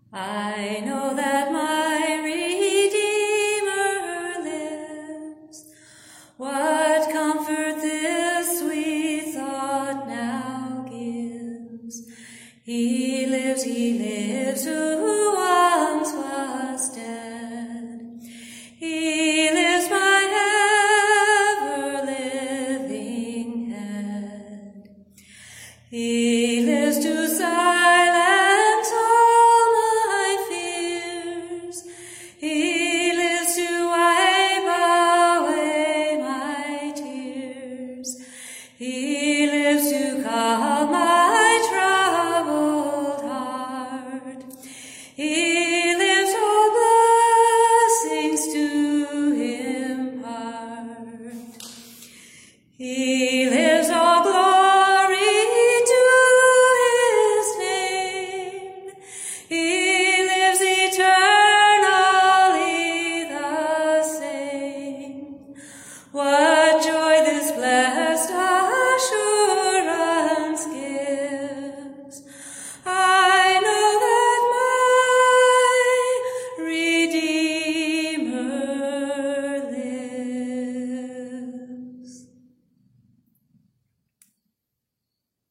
I know that my Redeemer lives. What comfort this sweet thought now gives. He lives, who once was dead. He lives, my ever-living head. He lives to silence all my fears. He lives to wipe away my tears. He lives to calm my troubled heart. He lives, all blessings to impart. He lives, all glory to his name. He lives eternally the same. What